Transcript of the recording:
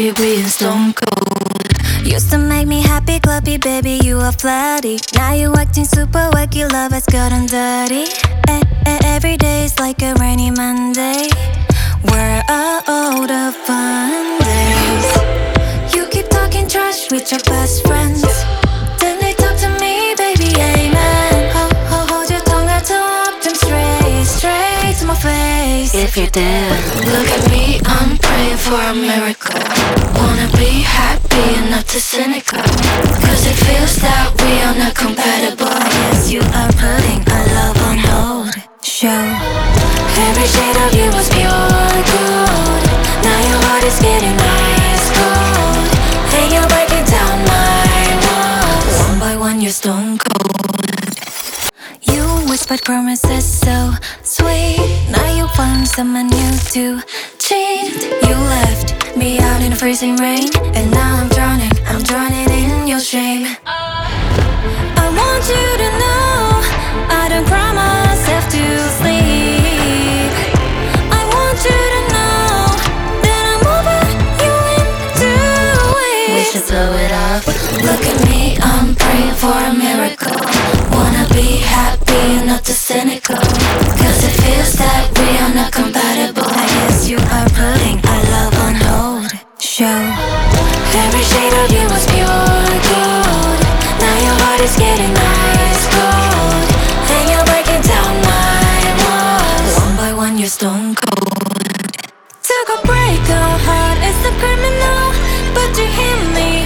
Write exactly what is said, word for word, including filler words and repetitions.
degree and stone cold. Used to make me happy, clubby, baby, you are flirty. Now you acting super wacky, love has gotten dirty. E- e- every day's like a rainy Monday. Where are all the fun days? You keep talking trash with your best friends. Then they talk to me, baby, amen. Ho, ho, hold your tongue out, talk them straight, straight to my face. If you're there, look at me, I'm praying for a miracle. Wanna be happy and not too cynical, cause it feels that we are not compatible. I guess you are putting our love on hold. Show every shade of you was pure gold. Now your heart is getting nice cold, and you're breaking down my walls. One by one you're stone cold. You whispered promises so sweet. Now you found someone new to cheat. You left me out in the freezing rain, and now I'm drowning, I'm drowning in your shame. I want you to know I don't cry myself to sleep. I want you to know that I'm over you in two weeks. We should blow it up. Look at me, I'm praying for a miracle. Wanna be happy and not too cynical, cause it feels that we are not compatible. I guess you are putting our love on hold. Show every shade of you was pure gold. Now your heart is getting nice cold, and you're breaking down my walls. One by one you're stone cold. took a break, our heart is a criminal, but you hear me